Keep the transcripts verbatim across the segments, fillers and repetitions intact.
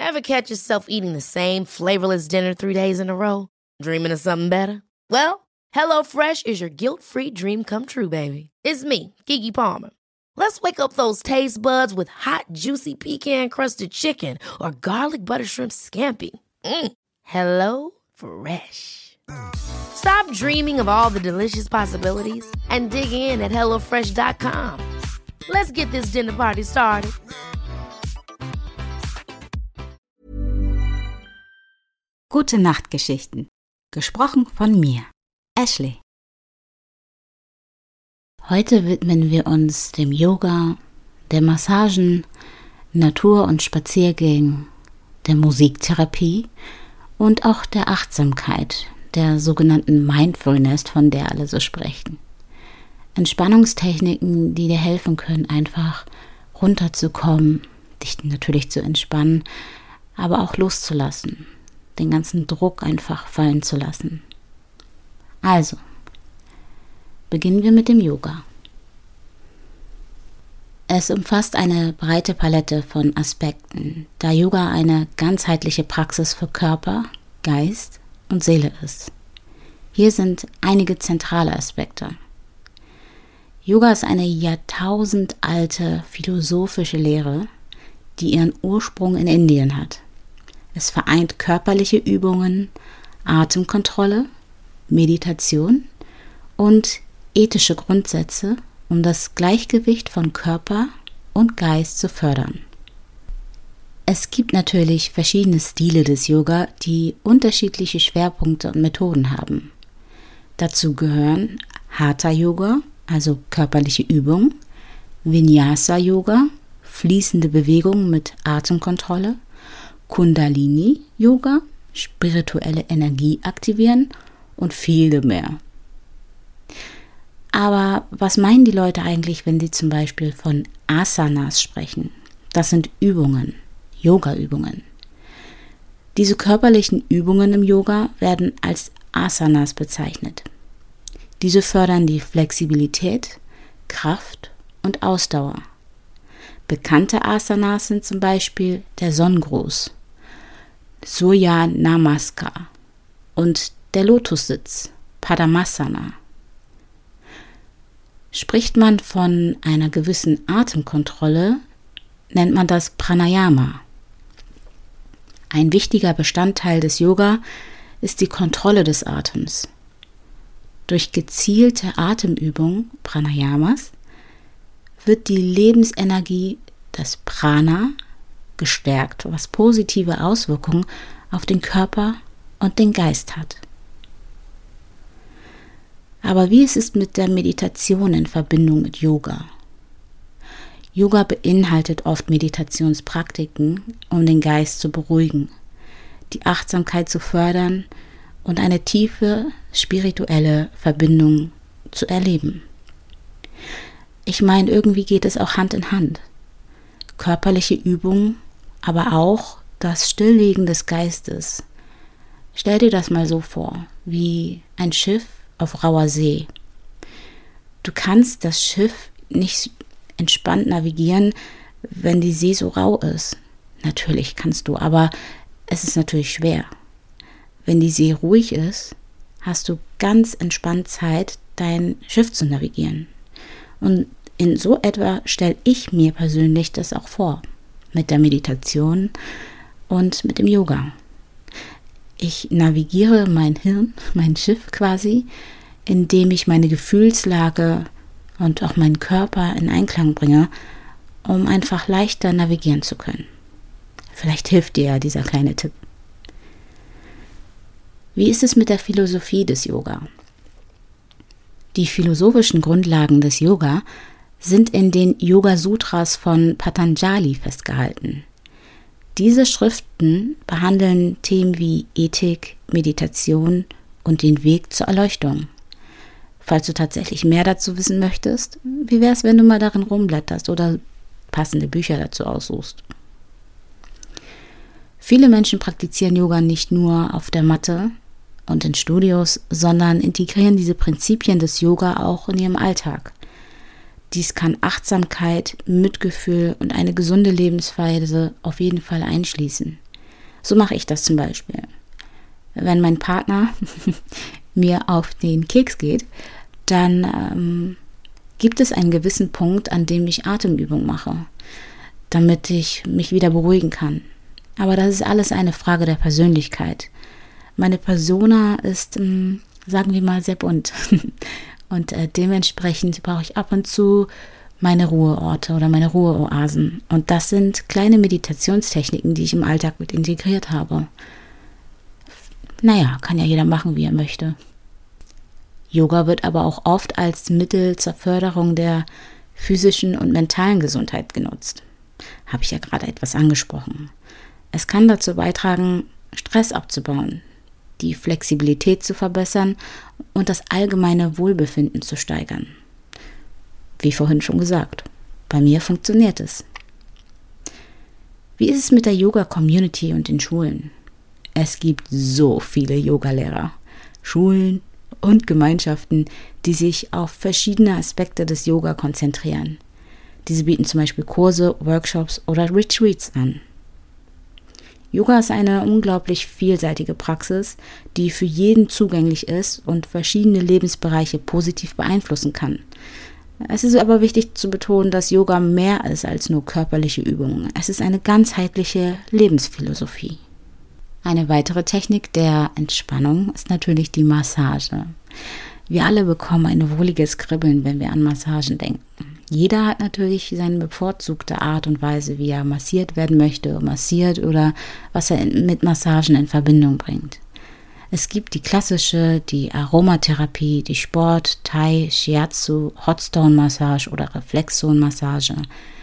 Ever catch yourself eating the same flavorless dinner three days in a row? Dreaming of something better? Well, HelloFresh is your guilt-free dream come true, baby. It's me, Keke Palmer. Let's wake up those taste buds with hot, juicy pecan-crusted chicken or garlic butter shrimp scampi. Mm. Hello Fresh. Stop dreaming of all the delicious possibilities and dig in at hello fresh dot com. Let's get this dinner party started. Gute Nachtgeschichten. Gesprochen von mir, Ashley. Heute widmen wir uns dem Yoga, der Massagen, Natur- und Spaziergängen, der Musiktherapie und auch der Achtsamkeit, der sogenannten Mindfulness, von der alle so sprechen. Entspannungstechniken, die dir helfen können, einfach runterzukommen, dich natürlich zu entspannen, aber auch loszulassen, den ganzen Druck einfach fallen zu lassen. Also, beginnen wir mit dem Yoga. Es umfasst eine breite Palette von Aspekten, da Yoga eine ganzheitliche Praxis für Körper, Geist und Seele ist. Hier sind einige zentrale Aspekte. Yoga ist eine jahrtausendalte philosophische Lehre, die ihren Ursprung in Indien hat. Es vereint körperliche Übungen, Atemkontrolle, Meditation und ethische Grundsätze, um das Gleichgewicht von Körper und Geist zu fördern. Es gibt natürlich verschiedene Stile des Yoga, die unterschiedliche Schwerpunkte und Methoden haben. Dazu gehören Hatha-Yoga, also körperliche Übung, Vinyasa-Yoga, fließende Bewegung mit Atemkontrolle, Kundalini-Yoga, spirituelle Energie aktivieren und viele mehr. Aber was meinen die Leute eigentlich, wenn sie zum Beispiel von Asanas sprechen? Das sind Übungen, Yoga-Übungen. Diese körperlichen Übungen im Yoga werden als Asanas bezeichnet. Diese fördern die Flexibilität, Kraft und Ausdauer. Bekannte Asanas sind zum Beispiel der Sonnengruß, Surya Namaskar und der Lotussitz, Padmasana. Spricht man von einer gewissen Atemkontrolle, nennt man das Pranayama. Ein wichtiger Bestandteil des Yoga ist die Kontrolle des Atems. Durch gezielte Atemübung, Pranayamas, wird die Lebensenergie, das Prana, gestärkt, was positive Auswirkungen auf den Körper und den Geist hat. Aber wie ist es mit der Meditation in Verbindung mit Yoga? Yoga beinhaltet oft Meditationspraktiken, um den Geist zu beruhigen, die Achtsamkeit zu fördern und eine tiefe spirituelle Verbindung zu erleben. Ich meine, irgendwie geht es auch Hand in Hand. Körperliche Übungen, aber auch das Stilllegen des Geistes. Stell dir das mal so vor, wie ein Schiff auf rauer See. Du kannst das Schiff nicht entspannt navigieren, wenn die See so rau ist. Natürlich kannst du, aber es ist natürlich schwer. Wenn die See ruhig ist, hast du ganz entspannt Zeit, dein Schiff zu navigieren. Und in so etwa stelle ich mir persönlich das auch vor, mit der Meditation und mit dem Yoga. Ich navigiere mein Hirn, mein Schiff quasi, indem ich meine Gefühlslage und auch meinen Körper in Einklang bringe, um einfach leichter navigieren zu können. Vielleicht hilft dir ja dieser kleine Tipp. Wie ist es mit der Philosophie des Yoga? Die philosophischen Grundlagen des Yoga sind in den Yoga-Sutras von Patanjali festgehalten. Diese Schriften behandeln Themen wie Ethik, Meditation und den Weg zur Erleuchtung. Falls du tatsächlich mehr dazu wissen möchtest, wie wäre es, wenn du mal darin rumblätterst oder passende Bücher dazu aussuchst? Viele Menschen praktizieren Yoga nicht nur auf der Matte und in Studios, sondern integrieren diese Prinzipien des Yoga auch in ihrem Alltag. Dies kann Achtsamkeit, Mitgefühl und eine gesunde Lebensweise auf jeden Fall einschließen. So mache ich das zum Beispiel. Wenn mein Partner mir auf den Keks geht, dann ähm, gibt es einen gewissen Punkt, an dem ich Atemübung mache, damit ich mich wieder beruhigen kann. Aber das ist alles eine Frage der Persönlichkeit. Meine Persona ist, ähm, sagen wir mal, sehr bunt. Und äh, dementsprechend brauche ich ab und zu meine Ruheorte oder meine Ruheoasen. Und das sind kleine Meditationstechniken, die ich im Alltag mit integriert habe. Naja, kann ja jeder machen, wie er möchte. Yoga wird aber auch oft als Mittel zur Förderung der physischen und mentalen Gesundheit genutzt. Habe ich ja gerade etwas angesprochen. Es kann dazu beitragen, Stress abzubauen, die Flexibilität zu verbessern und das allgemeine Wohlbefinden zu steigern. Wie vorhin schon gesagt, bei mir funktioniert es. Wie ist es mit der Yoga-Community und den Schulen? Es gibt so viele Yogalehrer, Schulen und Gemeinschaften, die sich auf verschiedene Aspekte des Yoga konzentrieren. Diese bieten zum Beispiel Kurse, Workshops oder Retreats an. Yoga ist eine unglaublich vielseitige Praxis, die für jeden zugänglich ist und verschiedene Lebensbereiche positiv beeinflussen kann. Es ist aber wichtig zu betonen, dass Yoga mehr ist als nur körperliche Übungen. Es ist eine ganzheitliche Lebensphilosophie. Eine weitere Technik der Entspannung ist natürlich die Massage. Wir alle bekommen ein wohliges Kribbeln, wenn wir an Massagen denken. Jeder hat natürlich seine bevorzugte Art und Weise, wie er massiert werden möchte, massiert oder was er mit Massagen in Verbindung bringt. Es gibt die klassische, die Aromatherapie, die Sport, Thai, Shiatsu, Hotstone-Massage oder Reflexzone-Massage.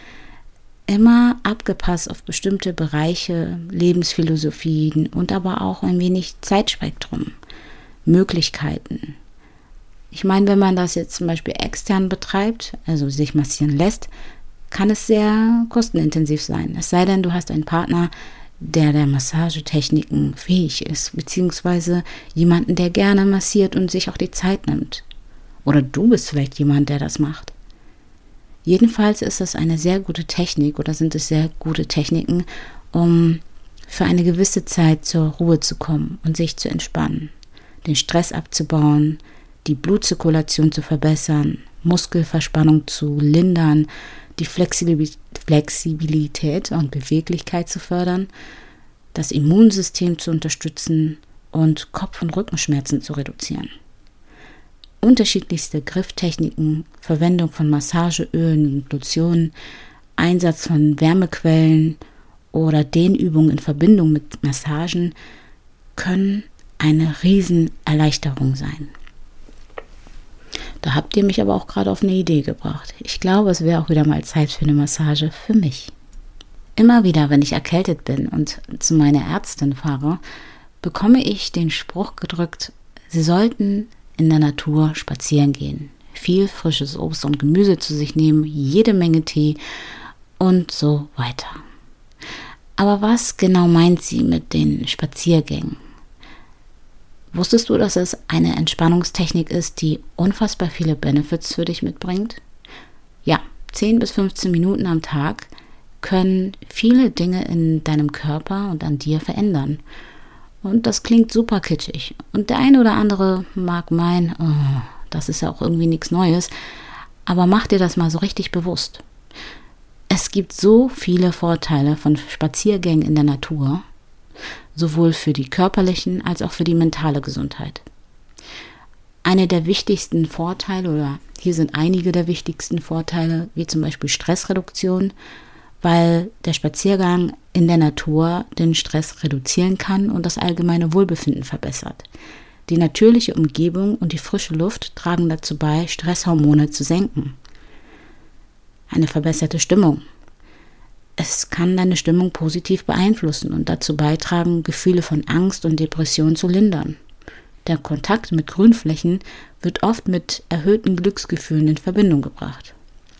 Immer abgepasst auf bestimmte Bereiche, Lebensphilosophien und aber auch ein wenig Zeitspektrum, Möglichkeiten. Ich meine, wenn man das jetzt zum Beispiel extern betreibt, also sich massieren lässt, kann es sehr kostenintensiv sein. Es sei denn, du hast einen Partner, der der Massagetechniken fähig ist, beziehungsweise jemanden, der gerne massiert und sich auch die Zeit nimmt. Oder du bist vielleicht jemand, der das macht. Jedenfalls ist das eine sehr gute Technik oder sind es sehr gute Techniken, um für eine gewisse Zeit zur Ruhe zu kommen und sich zu entspannen, den Stress abzubauen, die Blutzirkulation zu verbessern, Muskelverspannung zu lindern, die Flexibilität und Beweglichkeit zu fördern, das Immunsystem zu unterstützen und Kopf- und Rückenschmerzen zu reduzieren. Unterschiedlichste Grifftechniken, Verwendung von Massageölen und Lotionen, Einsatz von Wärmequellen oder Dehnübungen in Verbindung mit Massagen können eine Riesenerleichterung sein. Da habt ihr mich aber auch gerade auf eine Idee gebracht. Ich glaube, es wäre auch wieder mal Zeit für eine Massage für mich. Immer wieder, wenn ich erkältet bin und zu meiner Ärztin fahre, bekomme ich den Spruch gedrückt, sie sollten in der Natur spazieren gehen, viel frisches Obst und Gemüse zu sich nehmen, jede Menge Tee und so weiter. Aber was genau meint sie mit den Spaziergängen? Wusstest du, dass es eine Entspannungstechnik ist, die unfassbar viele Benefits für dich mitbringt? Ja, zehn bis fünfzehn Minuten am Tag können viele Dinge in deinem Körper und an dir verändern. Und das klingt super kitschig. Und der eine oder andere mag meinen, oh, das ist ja auch irgendwie nichts Neues. Aber mach dir das mal so richtig bewusst. Es gibt so viele Vorteile von Spaziergängen in der Natur, sowohl für die körperlichen als auch für die mentale Gesundheit. Eine der wichtigsten Vorteile, oder hier sind einige der wichtigsten Vorteile, wie zum Beispiel Stressreduktion, weil der Spaziergang in der Natur den Stress reduzieren kann und das allgemeine Wohlbefinden verbessert. Die natürliche Umgebung und die frische Luft tragen dazu bei, Stresshormone zu senken. Eine verbesserte Stimmung. Es kann deine Stimmung positiv beeinflussen und dazu beitragen, Gefühle von Angst und Depression zu lindern. Der Kontakt mit Grünflächen wird oft mit erhöhten Glücksgefühlen in Verbindung gebracht.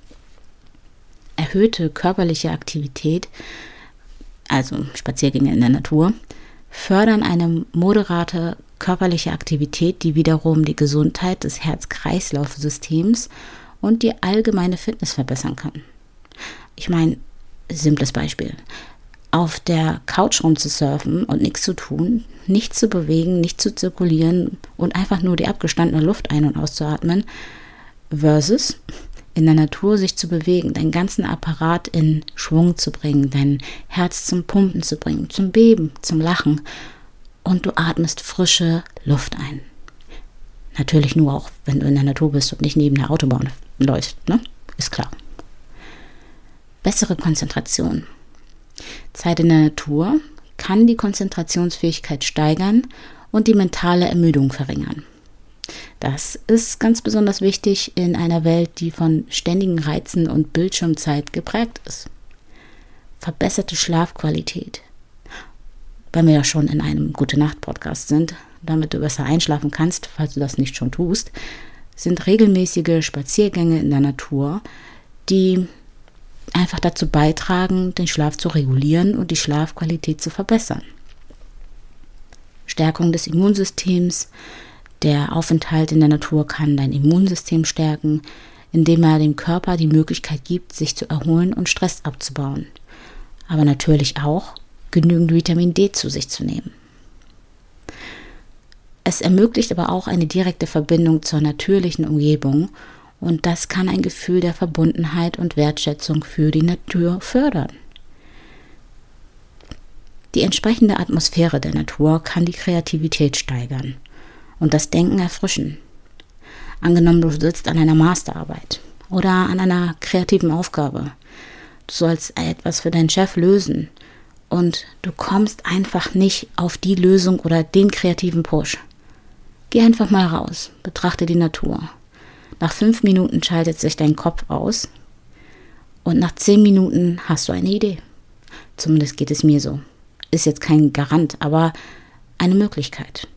Erhöhte körperliche Aktivität, also Spaziergänge in der Natur, fördern eine moderate körperliche Aktivität, die wiederum die Gesundheit des Herz-Kreislauf-Systems und die allgemeine Fitness verbessern kann. Ich meine, simples Beispiel. auf der Couch rumzusurfen und nichts zu tun, nichts zu bewegen, nicht zu zirkulieren und einfach nur die abgestandene Luft ein- und auszuatmen, versus in der Natur sich zu bewegen, deinen ganzen Apparat in Schwung zu bringen, dein Herz zum Pumpen zu bringen, zum Beben, zum Lachen, und du atmest frische Luft ein. Natürlich nur auch, wenn du in der Natur bist und nicht neben der Autobahn läufst, ne? Ist klar. Bessere Konzentration. Zeit in der Natur kann die Konzentrationsfähigkeit steigern und die mentale Ermüdung verringern. Das ist ganz besonders wichtig in einer Welt, die von ständigen Reizen und Bildschirmzeit geprägt ist. Verbesserte Schlafqualität. Wenn wir ja schon in einem Gute-Nacht-Podcast sind, damit du besser einschlafen kannst, falls du das nicht schon tust, sind regelmäßige Spaziergänge in der Natur, die einfach dazu beitragen, den Schlaf zu regulieren und die Schlafqualität zu verbessern. Stärkung des Immunsystems. Der Aufenthalt in der Natur kann dein Immunsystem stärken, indem er dem Körper die Möglichkeit gibt, sich zu erholen und Stress abzubauen. Aber natürlich auch, genügend Vitamin D zu sich zu nehmen. Es ermöglicht aber auch eine direkte Verbindung zur natürlichen Umgebung, und das kann ein Gefühl der Verbundenheit und Wertschätzung für die Natur fördern. Die entsprechende Atmosphäre der Natur kann die Kreativität steigern und das Denken erfrischen. Angenommen, du sitzt an einer Masterarbeit oder an einer kreativen Aufgabe. Du sollst etwas für deinen Chef lösen und du kommst einfach nicht auf die Lösung oder den kreativen Push. Geh einfach mal raus, betrachte die Natur. Nach fünf Minuten schaltet sich dein Kopf aus und nach zehn Minuten hast du eine Idee. Zumindest geht es mir so. Ist jetzt kein Garant, aber eine Möglichkeit.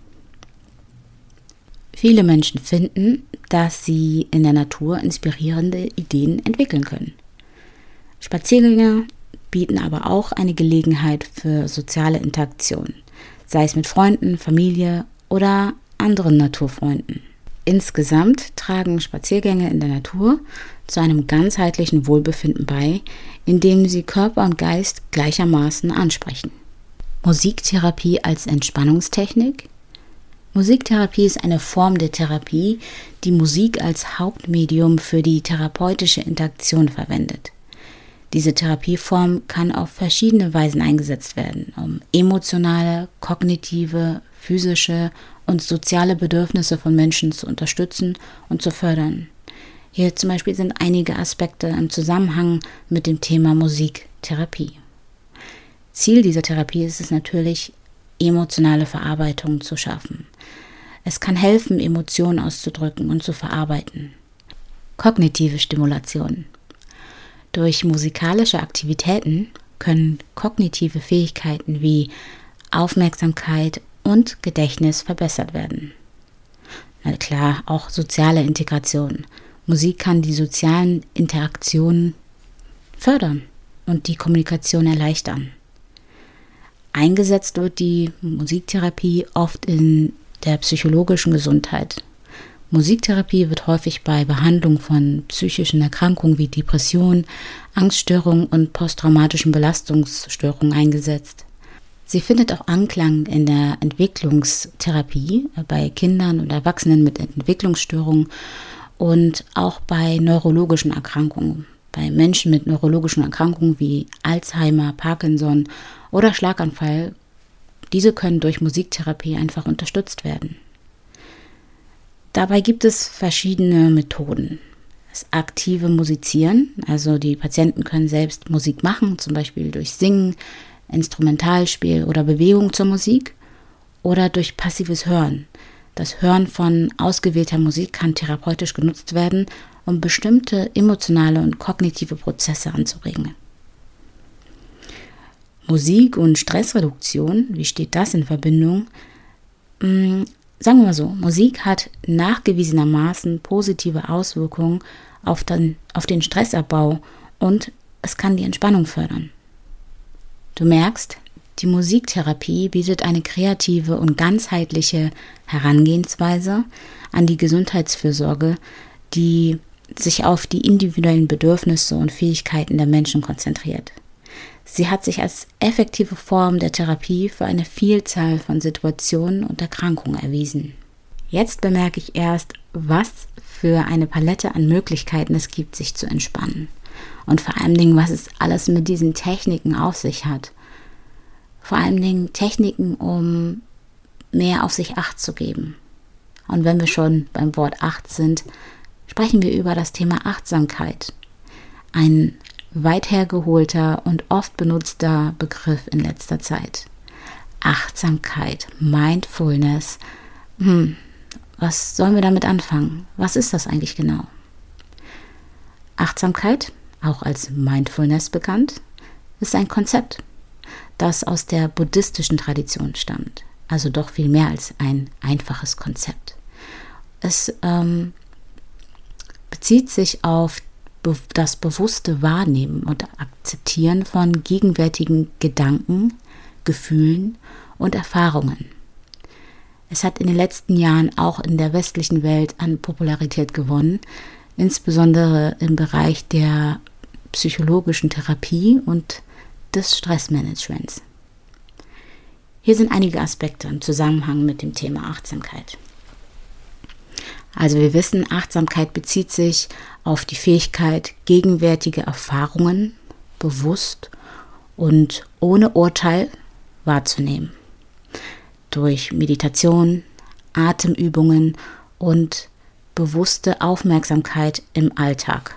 Viele Menschen finden, dass sie in der Natur inspirierende Ideen entwickeln können. Spaziergänge bieten aber auch eine Gelegenheit für soziale Interaktion, sei es mit Freunden, Familie oder anderen Naturfreunden. Insgesamt tragen Spaziergänge in der Natur zu einem ganzheitlichen Wohlbefinden bei, indem sie Körper und Geist gleichermaßen ansprechen. Musiktherapie als Entspannungstechnik. Musiktherapie ist eine Form der Therapie, die Musik als Hauptmedium für die therapeutische Interaktion verwendet. Diese Therapieform kann auf verschiedene Weisen eingesetzt werden, um emotionale, kognitive, physische und soziale Bedürfnisse von Menschen zu unterstützen und zu fördern. Hier zum Beispiel sind einige Aspekte im Zusammenhang mit dem Thema Musiktherapie. Ziel dieser Therapie ist es natürlich, emotionale Verarbeitung zu schaffen. Es kann helfen, Emotionen auszudrücken und zu verarbeiten. Kognitive Stimulation. Durch musikalische Aktivitäten können kognitive Fähigkeiten wie Aufmerksamkeit und Gedächtnis verbessert werden. Na klar, auch soziale Integration. Musik kann die sozialen Interaktionen fördern und die Kommunikation erleichtern. Eingesetzt wird die Musiktherapie oft in der psychologischen Gesundheit. Musiktherapie wird häufig bei Behandlung von psychischen Erkrankungen wie Depressionen, Angststörungen und posttraumatischen Belastungsstörungen eingesetzt. Sie findet auch Anklang in der Entwicklungstherapie bei Kindern und Erwachsenen mit Entwicklungsstörungen und auch bei neurologischen Erkrankungen, bei Menschen mit neurologischen Erkrankungen wie Alzheimer, Parkinson oder Schlaganfall. Diese können durch Musiktherapie einfach unterstützt werden. Dabei gibt es verschiedene Methoden. Das aktive Musizieren, also die Patienten können selbst Musik machen, zum Beispiel durch Singen, Instrumentalspiel oder Bewegung zur Musik, oder durch passives Hören. Das Hören von ausgewählter Musik kann therapeutisch genutzt werden, um bestimmte emotionale und kognitive Prozesse anzuregen. Musik und Stressreduktion, wie steht das in Verbindung? Hm, sagen wir mal so, Musik hat nachgewiesenermaßen positive Auswirkungen auf den, auf den Stressabbau und es kann die Entspannung fördern. Du merkst, die Musiktherapie bietet eine kreative und ganzheitliche Herangehensweise an die Gesundheitsfürsorge, die sich auf die individuellen Bedürfnisse und Fähigkeiten der Menschen konzentriert. Sie hat sich als effektive Form der Therapie für eine Vielzahl von Situationen und Erkrankungen erwiesen. Jetzt bemerke ich erst, was für eine Palette an Möglichkeiten es gibt, sich zu entspannen. Und vor allen Dingen, was es alles mit diesen Techniken auf sich hat. Vor allen Dingen Techniken, um mehr auf sich Acht zu geben. Und wenn wir schon beim Wort Acht sind, sprechen wir über das Thema Achtsamkeit. Ein weit hergeholter und oft benutzter Begriff in letzter Zeit. Achtsamkeit, Mindfulness. Hm, was sollen wir damit anfangen? Was ist das eigentlich genau? Achtsamkeit, auch als Mindfulness bekannt, ist ein Konzept, das aus der buddhistischen Tradition stammt. Also doch viel mehr als ein einfaches Konzept. Es ähm, bezieht sich auf be- das bewusste Wahrnehmen und Akzeptieren von gegenwärtigen Gedanken, Gefühlen und Erfahrungen. Es hat in den letzten Jahren auch in der westlichen Welt an Popularität gewonnen, insbesondere im Bereich der psychologischen Therapie und des Stressmanagements. Hier sind einige Aspekte im Zusammenhang mit dem Thema Achtsamkeit. Also wir wissen, Achtsamkeit bezieht sich auf die Fähigkeit, gegenwärtige Erfahrungen bewusst und ohne Urteil wahrzunehmen. Durch Meditation, Atemübungen und bewusste Aufmerksamkeit im Alltag.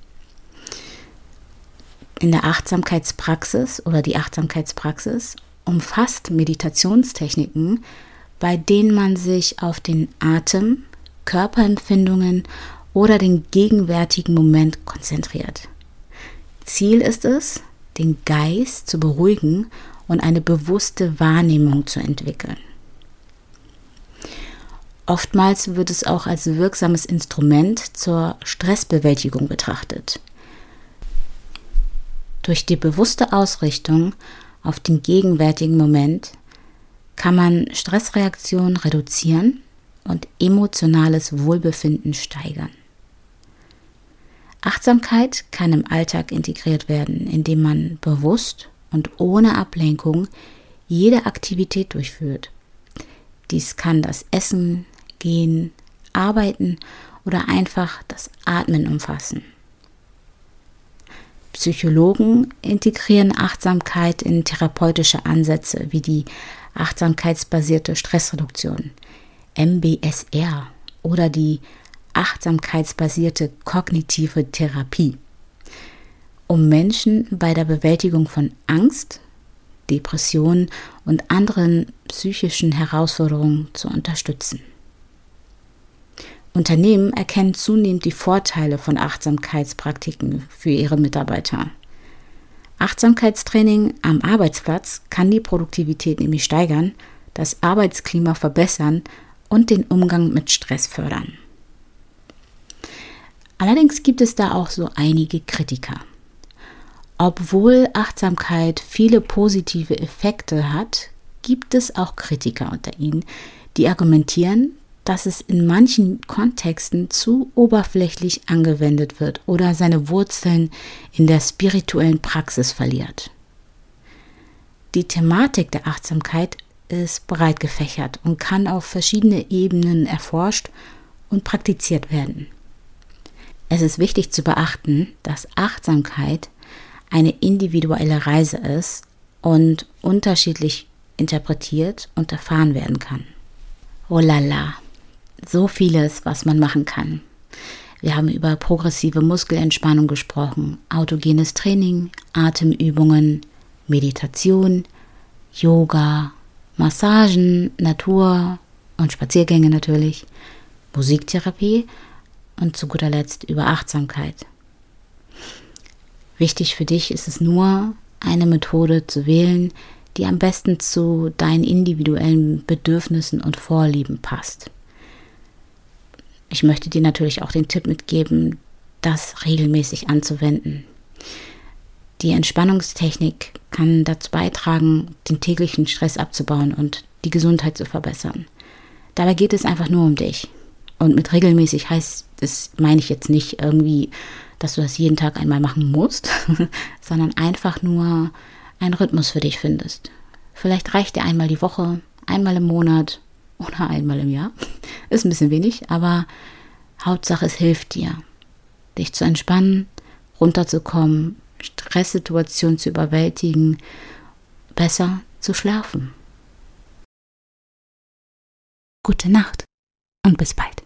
In der Achtsamkeitspraxis oder die Achtsamkeitspraxis umfasst Meditationstechniken, bei denen man sich auf den Atem, Körperempfindungen oder den gegenwärtigen Moment konzentriert. Ziel ist es, den Geist zu beruhigen und eine bewusste Wahrnehmung zu entwickeln. Oftmals wird es auch als wirksames Instrument zur Stressbewältigung betrachtet. Durch die bewusste Ausrichtung auf den gegenwärtigen Moment kann man Stressreaktionen reduzieren und emotionales Wohlbefinden steigern. Achtsamkeit kann im Alltag integriert werden, indem man bewusst und ohne Ablenkung jede Aktivität durchführt. Dies kann das Essen, Gehen, Arbeiten oder einfach das Atmen umfassen. Psychologen integrieren Achtsamkeit in therapeutische Ansätze wie die achtsamkeitsbasierte Stressreduktion, M B S R, oder die achtsamkeitsbasierte kognitive Therapie, um Menschen bei der Bewältigung von Angst, Depressionen und anderen psychischen Herausforderungen zu unterstützen. Unternehmen erkennen zunehmend die Vorteile von Achtsamkeitspraktiken für ihre Mitarbeiter. Achtsamkeitstraining am Arbeitsplatz kann die Produktivität nämlich steigern, das Arbeitsklima verbessern und den Umgang mit Stress fördern. Allerdings gibt es da auch so einige Kritiker. Obwohl Achtsamkeit viele positive Effekte hat, gibt es auch Kritiker unter ihnen, die argumentieren, dass es in manchen Kontexten zu oberflächlich angewendet wird oder seine Wurzeln in der spirituellen Praxis verliert. Die Thematik der Achtsamkeit ist breit gefächert und kann auf verschiedene Ebenen erforscht und praktiziert werden. Es ist wichtig zu beachten, dass Achtsamkeit eine individuelle Reise ist und unterschiedlich interpretiert und erfahren werden kann. Oh la la, so vieles, was man machen kann. Wir haben über progressive Muskelentspannung gesprochen, autogenes Training, Atemübungen, Meditation, Yoga, Massagen, Natur und Spaziergänge natürlich, Musiktherapie und zu guter Letzt über Achtsamkeit. Wichtig für dich ist es nur, eine Methode zu wählen, die am besten zu deinen individuellen Bedürfnissen und Vorlieben passt. Ich möchte dir natürlich auch den Tipp mitgeben, das regelmäßig anzuwenden. Die Entspannungstechnik kann dazu beitragen, den täglichen Stress abzubauen und die Gesundheit zu verbessern. Dabei geht es einfach nur um dich. Und mit regelmäßig heißt es, meine ich jetzt nicht irgendwie, dass du das jeden Tag einmal machen musst, sondern einfach nur einen Rhythmus für dich findest. Vielleicht reicht dir einmal die Woche, einmal im Monat oder einmal im Jahr. Ist ein bisschen wenig, aber Hauptsache es hilft dir, dich zu entspannen, runterzukommen, Stresssituationen zu überwältigen, besser zu schlafen. Gute Nacht und bis bald.